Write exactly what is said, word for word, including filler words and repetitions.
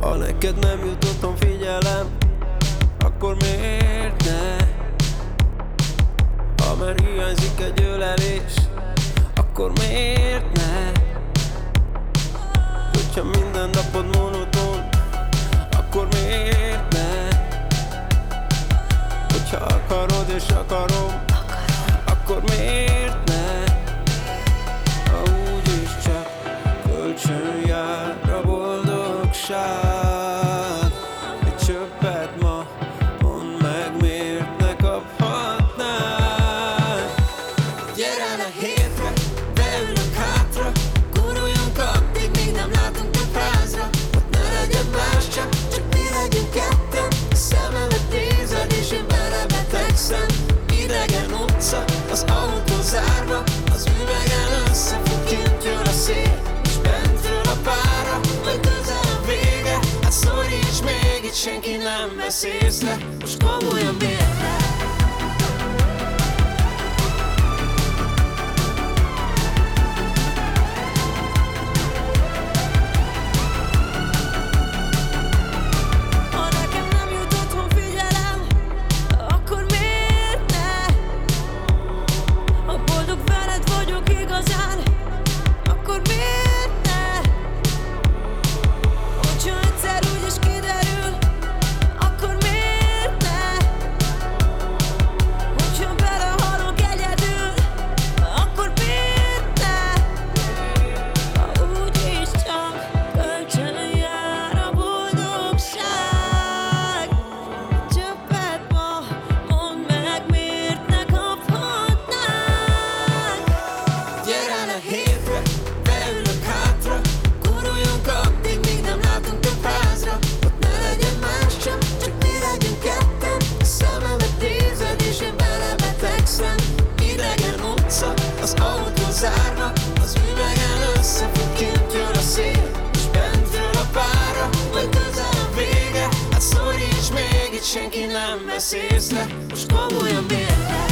Ha neked nem jut otthon figyelem, akkor miért ne? Ha már hiányzik egy ölelés, akkor miért ne? Hogyha minden napod monoton, akkor miért ne? Hogyha akarod és akarom, akkor miért ne? Ha úgyis csak kölcsön jár a boldogság. Egy csöppet ma, mondd meg, miért ne kaphatnánk? Gyere le hétre, beülünk hátra, guruljunk addig, míg nem látunk több házra. Ott ne legyen más, csak, csak mi legyünk ketten. A szememet nézed és én vele betegszem. Idegen utca, az autó zárva, az üvegen összefut, kint jön a szél, és bentről a pára, majd közel a vége. Hát szoríts még, itt senki nem vesz észre, most komolyan miért ne? Hétre, beülök hátra, guruljunk addig, míg nem látunk több házra. Ott ne legyen más, csak, csak mi legyünk ketten. A szememet nézed és én vele betegszem. Idegen utca, az autó zárva, az üvegen összefut, kint jön a szél, és bentről a pára, majd közel a vége. Hát szoríts még, itt senki nem vesz észre, most komolyan miért ne?